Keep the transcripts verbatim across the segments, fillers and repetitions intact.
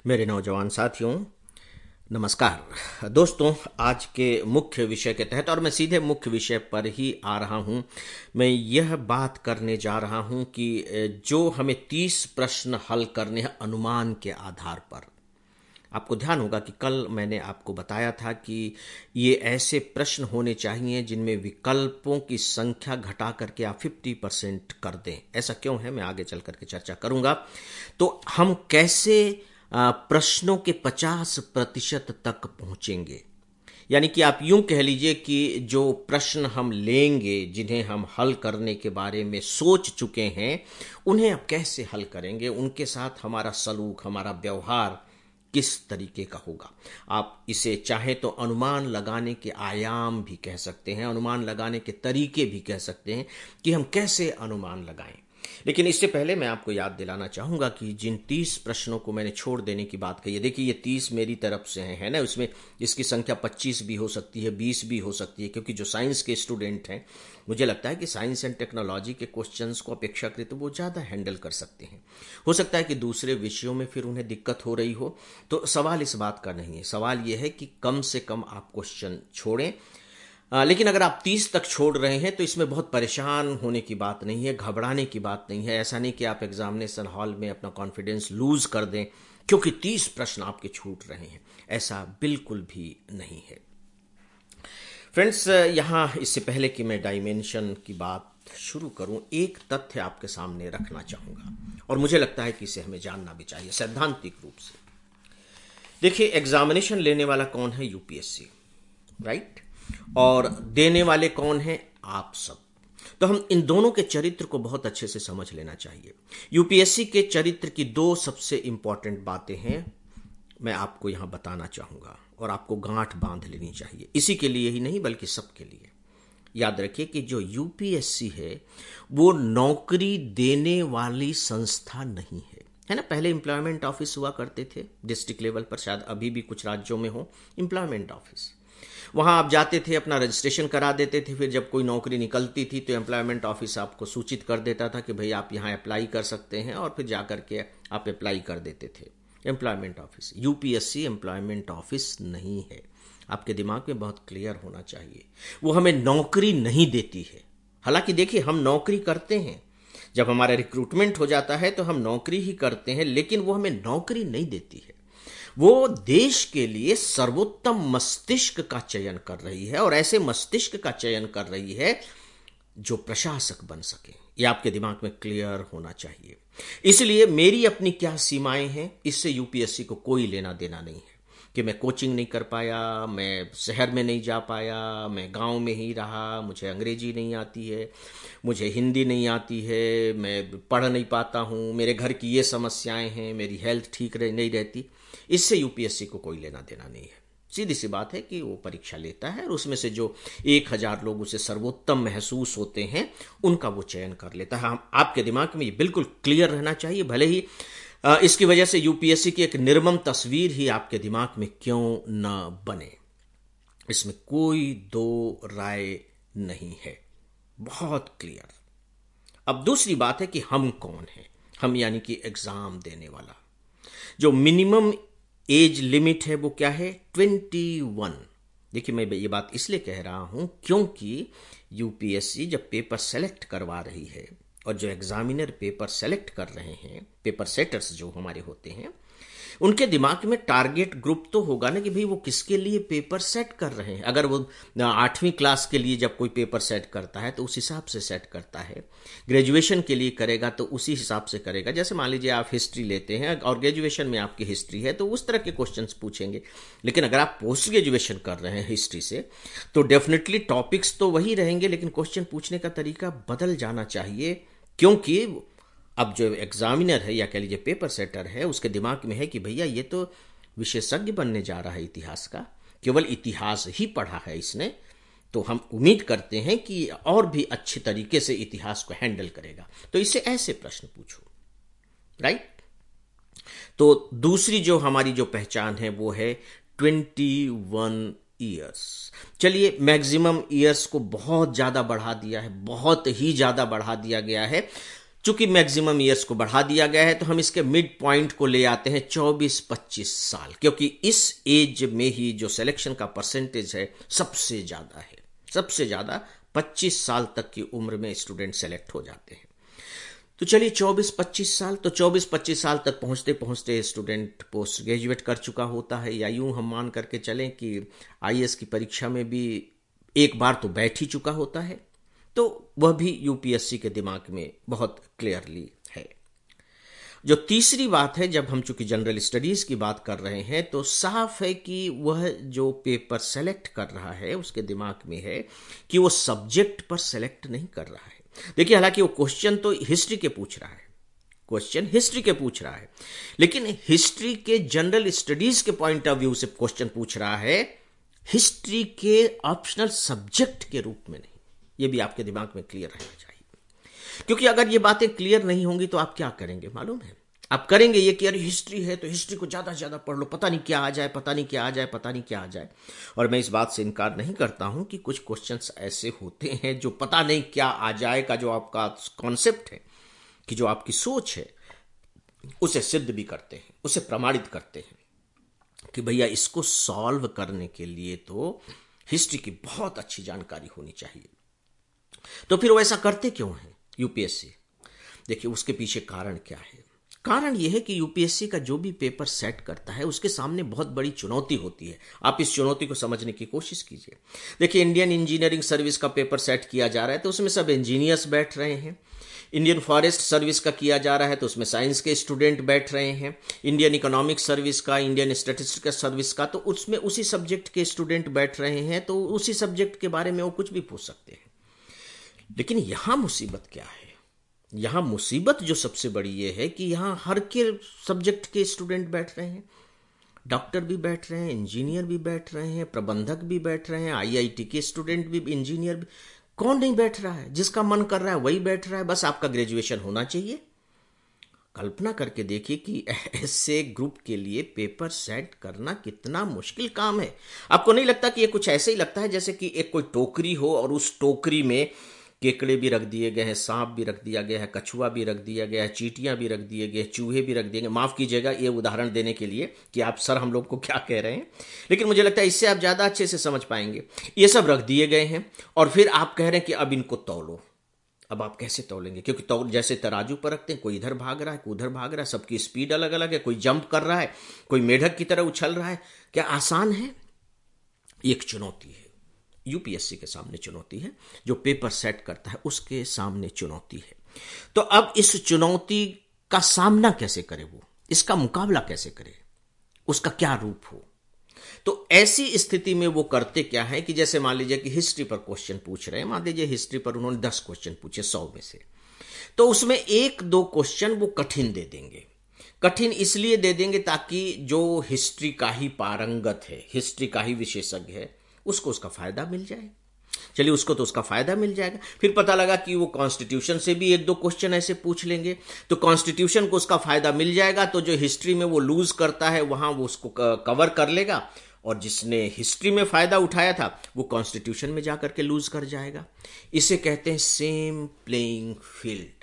मेरे नौजवान साथियों, नमस्कार दोस्तों। आज के मुख्य विषय के तहत, और मैं सीधे मुख्य विषय पर ही आ रहा हूं, मैं यह बात करने जा रहा हूं कि जो हमें तीस प्रश्न हल करने हैं अनुमान के आधार पर। आपको ध्यान होगा कि कल मैंने आपको बताया था कि ये ऐसे प्रश्न होने चाहिए जिनमें विकल्पों की संख्या घटा करके आप पचास परसेंट कर दें। ऐसा क्यों है, मैं आगे चल करके चर्चा करूंगा। तो हम कैसे प्रश्नों के पचास प्रतिशत तक पहुंचेंगे, यानी कि आप यूं कह लीजिए कि जो प्रश्न हम लेंगे, जिन्हें हम हल करने के बारे में सोच चुके हैं, उन्हें अब कैसे हल करेंगे, उनके साथ हमारा सलूक, हमारा व्यवहार किस तरीके का होगा। आप इसे चाहे तो अनुमान लगाने के आयाम भी कह सकते हैं, अनुमान लगाने के तरीके भी कह सकते हैं कि हम कैसे अनुमान लगाएं। लेकिन इससे पहले मैं आपको याद दिलाना चाहूंगा कि जिन तीस प्रश्नों को मैंने छोड़ देने की बात कही है, देखिए ये तीस मेरी तरफ से है, है ना। उसमें इसकी संख्या पच्चीस भी हो सकती है, बीस भी हो सकती है, क्योंकि जो साइंस के स्टूडेंट हैं, मुझे लगता है कि साइंस एंड टेक्नोलॉजी के क्वेश्चंस को अपेक्षाकृत वो ज़्यादा हैंडल कर सकते हैं। हो सकता है कि दूसरे विषयों में फिर उन्हें दिक्कत हो रही हो, तो सवाल इस बात का नहीं है। सवाल यह है कि कम से कम आप क्वेश्चन छोड़ें। आ, लेकिन अगर आप तीस तक छोड़ रहे हैं तो इसमें बहुत परेशान होने की बात नहीं है, घबराने की बात नहीं है। ऐसा नहीं कि आप एग्जामिनेशन हॉल में अपना कॉन्फिडेंस लूज कर दें क्योंकि तीस प्रश्न आपके छूट रहे हैं, ऐसा बिल्कुल भी नहीं है। फ्रेंड्स, यहां इससे पहले कि मैं डायमेंशन की बात शुरू करूं, एक तथ्य आपके सामने रखना चाहूंगा और मुझे लगता है कि इसे हमें जानना भी चाहिए सैद्धांतिक रूप से। देखिए, एग्जामिनेशन लेने वाला कौन है? UPSC, right. और देने वाले कौन हैं? आप सब। तो हम इन दोनों के चरित्र को बहुत अच्छे से समझ लेना चाहिए। यूपीएससी के चरित्र की दो सबसे इंपॉर्टेंट बातें हैं, मैं आपको यहां बताना चाहूंगा और आपको गांठ बांध लेनी चाहिए। इसी के लिए ही नहीं बल्कि सबके लिए। याद रखिए कि जो यूपीएससी है वो नौकरी देने वाली संस्था नहीं है, है ना। पहले एम्प्लॉयमेंट ऑफिस हुआ करते थे डिस्ट्रिक्ट लेवल पर, शायद अभी भी कुछ राज्यों में हो एम्प्लॉयमेंट ऑफिस। वहां आप जाते थे, अपना रजिस्ट्रेशन करा देते थे, फिर जब कोई नौकरी निकलती थी तो एम्प्लॉयमेंट ऑफिस आपको सूचित कर देता था कि भाई आप यहां अप्लाई कर सकते हैं, और फिर जाकर के आप अप्लाई कर देते थे। Employment office. UPSC employment office नहीं है, आपके दिमाग में बहुत क्लियर होना चाहिए। वो हमें नौकरी नहीं देती है। हालांकि देखिए, हम नौकरी करते हैं, जब हमारा रिक्रूटमेंट हो जाता है तो हम नौकरी ही करते हैं, लेकिन वो हमें नौकरी नहीं देती है। वो देश के लिए सर्वोत्तम मस्तिष्क का चयन कर रही है, और ऐसे मस्तिष्क का चयन कर रही है जो प्रशासक बन सके। ये आपके दिमाग में क्लियर होना चाहिए। इसलिए मेरी अपनी क्या सीमाएं हैं, इससे यूपीएससी को कोई लेना देना नहीं है कि मैं कोचिंग नहीं कर पाया, मैं शहर में नहीं जा पाया, मैं गांव में ही रहा, मुझे अंग्रेजी नहीं आती है, मुझे हिंदी नहीं आती है, मैं पढ़ नहीं पाता हूं, मेरे घर की ये समस्याएं हैं, मेरी हेल्थ ठीक रह, नहीं रहती। इससे यूपीएससी को कोई लेना देना नहीं है। सीधी सी बात है कि वो परीक्षा लेता है और उसमें से जो एक हजार लोग उसे सर्वोत्तम महसूस होते हैं उनका वो चयन कर लेता है। हम आपके दिमाग में ये बिल्कुल क्लियर रहना चाहिए, भले ही इसकी वजह से यूपीएससी की एक निर्मम तस्वीर ही आपके दिमाग में क्यों न बने, इसमें कोई दो राय नहीं है, बहुत क्लियर। अब दूसरी बात है कि हम कौन हैं। हम यानी कि एग्जाम देने वाला। जो मिनिमम एज लिमिट है वो क्या है? Twenty one. देखिए, मैं ये बात इसलिए कह रहा हूं क्योंकि यूपीएससी जब पेपर सेलेक्ट करवा रही है और जो एग्जामिनर पेपर सेलेक्ट कर रहे हैं, पेपर सेटर्स जो हमारे होते हैं, उनके दिमाग में टारगेट ग्रुप तो होगा ना कि भाई वो किसके लिए पेपर सेट कर रहे हैं। अगर वो आठवीं क्लास के लिए जब कोई पेपर सेट करता है तो उस हिसाब से सेट करता है, ग्रेजुएशन के लिए करेगा तो उसी हिसाब से करेगा। जैसे मान लीजिए आप हिस्ट्री लेते हैं और ग्रेजुएशन में आपकी हिस्ट्री है तो उस तरह के क्वेश्चंस पूछेंगे। लेकिन अगर आप पोस्ट ग्रेजुएशन कर रहे हैं हिस्ट्री से तो डेफिनेटली टॉपिक्स तो वही रहेंगे, लेकिन क्वेश्चन पूछने का तरीका बदल जाना चाहिए, क्योंकि अब जो एग्जामिनर है या कह लीजिए पेपर सेटर है, उसके दिमाग में है कि भैया ये तो विशेषज्ञ बनने जा रहा है इतिहास का, केवल इतिहास ही पढ़ा है इसने, तो हम उम्मीद करते हैं कि और भी अच्छे तरीके से इतिहास को हैंडल करेगा, तो इससे ऐसे प्रश्न पूछो, राइट। तो दूसरी जो हमारी जो पहचान है वो है ट्वेंटी वन ईयर्स। चलिए, मैक्सिमम ईयर्स को बहुत ज्यादा बढ़ा दिया है, बहुत ही ज्यादा बढ़ा दिया गया है। चूंकि मैक्सिमम ईयर्स को बढ़ा दिया गया है तो हम इसके मिड पॉइंट को ले आते हैं चौबीस पच्चीस साल, क्योंकि इस एज में ही जो सिलेक्शन का परसेंटेज है सबसे ज्यादा है। सबसे ज्यादा पच्चीस साल तक की उम्र में स्टूडेंट सेलेक्ट हो जाते हैं। तो चलिए चौबीस पच्चीस साल, तो चौबीस पच्चीस साल तक पहुंचते पहुंचते स्टूडेंट पोस्ट ग्रेजुएट कर चुका होता है, या यूं हम मान करके चलें कि आईएएस की परीक्षा में भी एक बार तो बैठ ही चुका होता है। तो वह भी यूपीएससी के दिमाग में बहुत क्लियरली है। जो तीसरी बात है, जब हम चूंकि जनरल स्टडीज की बात कर रहे हैं तो साफ है कि वह जो पेपर सेलेक्ट कर रहा है उसके दिमाग में है कि वो सब्जेक्ट पर सेलेक्ट नहीं कर रहा है। देखिए, हालांकि वो क्वेश्चन तो हिस्ट्री के पूछ रहा है, क्वेश्चन हिस्ट्री के पूछ रहा है, लेकिन हिस्ट्री के जनरल स्टडीज के पॉइंट ऑफ व्यू से क्वेश्चन पूछ रहा है, हिस्ट्री के ऑप्शनल सब्जेक्ट के रूप में नहीं। यह भी आपके दिमाग में क्लियर रहना चाहिए, क्योंकि अगर ये बातें क्लियर नहीं होंगी तो आप क्या करेंगे मालूम है? आप करेंगे ये कि अरे हिस्ट्री है तो हिस्ट्री को ज्यादा से ज्यादा पढ़ लो, पता नहीं क्या आ जाए, पता नहीं क्या आ जाए, पता नहीं क्या आ जाए। और मैं इस बात से इनकार नहीं करता हूं कि कुछ क्वेश्चंस ऐसे होते हैं जो पता नहीं क्या आ जाए का जो आपका कॉन्सेप्ट है, कि जो आपकी सोच है, उसे सिद्ध भी करते हैं, उसे प्रमाणित करते हैं कि भैया इसको सॉल्व करने के लिए तो हिस्ट्री की बहुत अच्छी जानकारी होनी चाहिए। तो फिर वो ऐसा करते क्यों है यूपीएससी? देखिए, उसके पीछे कारण क्या है। कारण यह है कि यूपीएससी का जो भी पेपर सेट करता है उसके सामने बहुत बड़ी चुनौती होती है। आप इस चुनौती को समझने की कोशिश कीजिए। देखिए, इंडियन इंजीनियरिंग सर्विस का पेपर सेट किया जा रहा है तो उसमें सब इंजीनियर्स बैठ रहे हैं। इंडियन फॉरेस्ट सर्विस का किया जा रहा है तो उसमें साइंस के स्टूडेंट बैठ रहे हैं। इंडियन इकोनॉमिक सर्विस का, इंडियन स्टैटिस्टिकल सर्विस का, तो उसमें उसी सब्जेक्ट के स्टूडेंट बैठ रहे हैं, तो उसी सब्जेक्ट के बारे में वो कुछ भी पूछ सकते हैं। लेकिन यहां मुसीबत क्या है? यहां मुसीबत जो सबसे बड़ी ये है कि यहां हर के सब्जेक्ट के स्टूडेंट बैठ रहे हैं। डॉक्टर भी बैठ रहे हैं, इंजीनियर भी बैठ रहे हैं, प्रबंधक भी बैठ रहे हैं, आईआईटी के स्टूडेंट भी, इंजीनियर भी। कौन नहीं बैठ रहा है? जिसका मन कर रहा है वही बैठ रहा है। बस आपका ग्रेजुएशन होना चाहिए। कल्पना करके देखिए कि ऐसे ग्रुप के लिए पेपर सेट करना कितना मुश्किल काम है। आपको नहीं लगता कि ये कुछ ऐसे ही लगता है जैसे कि एक कोई टोकरी हो और उस टोकरी में केकड़े भी रख दिए गए हैं, सांप भी रख दिया गया है, कछुआ भी रख दिया गया है, चींटियां भी रख दिए गए, चूहे भी रख दिए गए। माफ कीजिएगा ये उदाहरण देने के लिए कि आप सर हम लोग को क्या कह रहे हैं, लेकिन मुझे लगता है इससे आप ज्यादा अच्छे से समझ पाएंगे। ये सब रख दिए गए हैं और फिर आप कह रहे हैं कि अब इनको तौलो। अब आप कैसे तौलेंगे? क्योंकि तौल जैसे तराजू पर रखते हैं, कोई इधर भाग रहा है, कोई उधर भाग रहा है, सबकी स्पीड अलग अलग है, कोई जंप कर रहा है, कोई मेढक की तरह उछल रहा है। क्या आसान है? एक चुनौती है, यूपीएससी के सामने चुनौती है। जो पेपर सेट करता है उसके सामने चुनौती है। तो अब इस चुनौती का सामना कैसे करे वो, इसका मुकाबला कैसे करे, उसका क्या रूप हो? तो ऐसी स्थिति में वो करते क्या है कि जैसे मान लीजिए कि हिस्ट्री पर क्वेश्चन पूछ रहे हैं, मान लीजिए हिस्ट्री पर उन्होंने दस क्वेश्चन पूछे सौ में से, तो उसमें एक दो क्वेश्चन वो कठिन दे देंगे। कठिन इसलिए दे देंगे ताकि जो हिस्ट्री का ही पारंगत है, हिस्ट्री का ही विशेषज्ञ है, उसको उसका फायदा मिल जाए। चलिए, उसको तो उसका फायदा मिल जाएगा। फिर पता लगा कि वो कॉन्स्टिट्यूशन से भी एक दो क्वेश्चन ऐसे पूछ लेंगे, तो कॉन्स्टिट्यूशन को उसका फायदा मिल जाएगा, तो जो हिस्ट्री में वो लूज करता है वहां वो उसको कवर कर लेगा, और जिसने हिस्ट्री में फायदा उठाया था वो कॉन्स्टिट्यूशन में जाकर के लूज कर जाएगा। इसे कहते हैं सेम प्लेइंग फील्ड।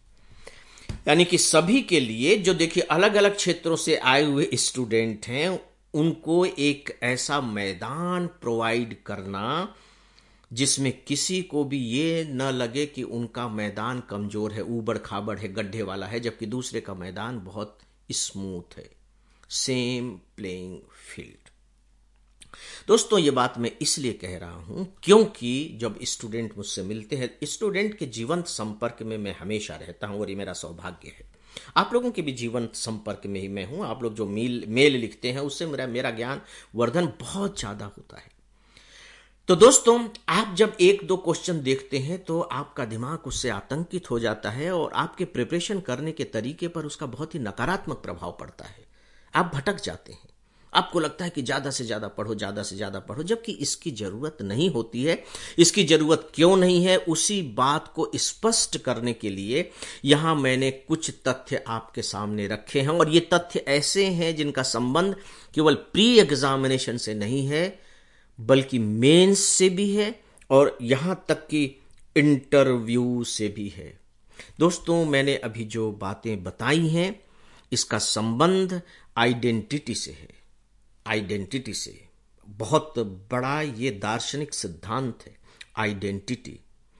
यानी कि सभी के लिए, जो देखिए अलग अलग क्षेत्रों से आए हुए स्टूडेंट हैं, उनको एक ऐसा मैदान प्रोवाइड करना जिसमें किसी को भी ये न लगे कि उनका मैदान कमजोर है, ऊबड़ खाबड़ है, गड्ढे वाला है, जबकि दूसरे का मैदान बहुत स्मूथ है। Same playing field. दोस्तों, ये बात मैं इसलिए कह रहा हूं क्योंकि जब स्टूडेंट मुझसे मिलते हैं, स्टूडेंट के जीवंत संपर्क में मैं हमेशा रहता हूं और ये मेरा सौभाग्य है। आप लोगों के भी जीवन संपर्क में ही मैं हूं। आप लोग जो मेल मेल लिखते हैं उससे मेरा मेरा ज्ञान वर्धन बहुत ज्यादा होता है। तो दोस्तों, आप जब एक दो क्वेश्चन देखते हैं तो आपका दिमाग उससे आतंकित हो जाता है और आपके प्रिपरेशन करने के तरीके पर उसका बहुत ही नकारात्मक प्रभाव पड़ता है। आप भटक जाते हैं, आपको लगता है कि ज्यादा से ज्यादा पढ़ो, ज्यादा से ज्यादा पढ़ो, जबकि इसकी जरूरत नहीं होती है। इसकी जरूरत क्यों नहीं है, उसी बात को स्पष्ट करने के लिए यहां मैंने कुछ तथ्य आपके सामने रखे हैं, और ये तथ्य ऐसे हैं जिनका संबंध केवल प्री एग्जामिनेशन से नहीं है बल्कि मेंस से भी है और यहां तक कि इंटरव्यू से भी है। दोस्तों, मैंने अभी जो बातें बताई हैं इसका संबंध आइडेंटिटी से है। आइडेंटिटी से बहुत बड़ा ये दार्शनिक सिद्धांत है। आइडेंटिटी,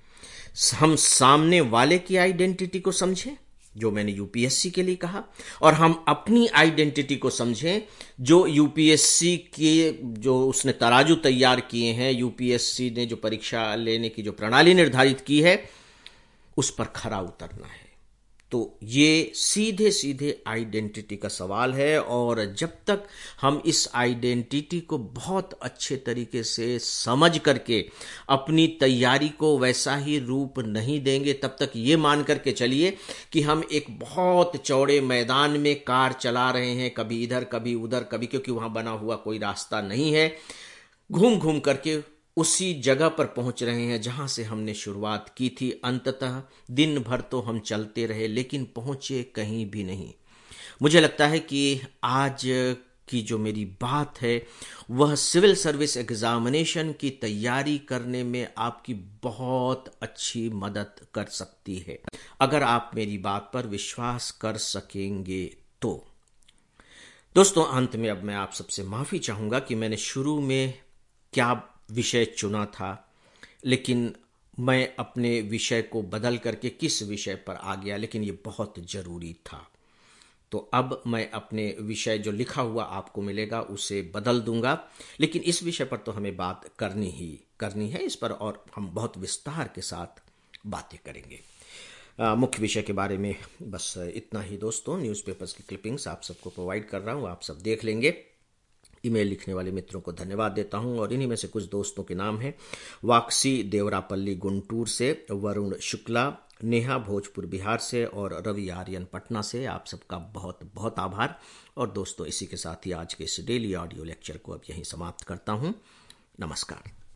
हम सामने वाले की आइडेंटिटी को समझें, जो मैंने यूपीएससी के लिए कहा, और हम अपनी आइडेंटिटी को समझें, जो यूपीएससी के जो उसने तराजू तैयार किए हैं, यूपीएससी ने जो परीक्षा लेने की जो प्रणाली निर्धारित की है उस पर खरा उतरना है। तो ये सीधे सीधे आइडेंटिटी का सवाल है, और जब तक हम इस आइडेंटिटी को बहुत अच्छे तरीके से समझ करके अपनी तैयारी को वैसा ही रूप नहीं देंगे, तब तक ये मान करके चलिए कि हम एक बहुत चौड़े मैदान में कार चला रहे हैं, कभी इधर कभी उधर, कभी क्योंकि वहां बना हुआ कोई रास्ता नहीं है, घूम घूम करके उसी जगह पर पहुंच रहे हैं जहां से हमने शुरुआत की थी। अंततः दिन भर तो हम चलते रहे लेकिन पहुंचे कहीं भी नहीं। मुझे लगता है कि आज की जो मेरी बात है वह सिविल सर्विस एग्जामिनेशन की तैयारी करने में आपकी बहुत अच्छी मदद कर सकती है, अगर आप मेरी बात पर विश्वास कर सकेंगे तो। दोस्तों, अंत में अब मैं आप सबसे माफी चाहूंगा कि मैंने शुरू में क्या विषय चुना था, लेकिन मैं अपने विषय को बदल करके किस विषय पर आ गया, लेकिन ये बहुत जरूरी था। तो अब मैं अपने विषय जो लिखा हुआ आपको मिलेगा उसे बदल दूंगा, लेकिन इस विषय पर तो हमें बात करनी ही करनी है इस पर, और हम बहुत विस्तार के साथ बातें करेंगे। आ, मुख्य विषय के बारे में बस इतना ही दोस्तों। न्यूज़पेपर्स की क्लिपिंग्स आप सबको प्रोवाइड कर रहा हूँ, आप सब देख लेंगे। ईमेल लिखने वाले मित्रों को धन्यवाद देता हूं, और इन्हीं में से कुछ दोस्तों के नाम हैं: वाक्सी देवरापल्ली गुंटूर से, वरुण शुक्ला, नेहा भोजपुर बिहार से, और रवि आर्यन पटना से। आप सबका बहुत बहुत आभार। और दोस्तों, इसी के साथ ही आज के इस डेली ऑडियो लेक्चर को अब यहीं समाप्त करता हूं। नमस्कार।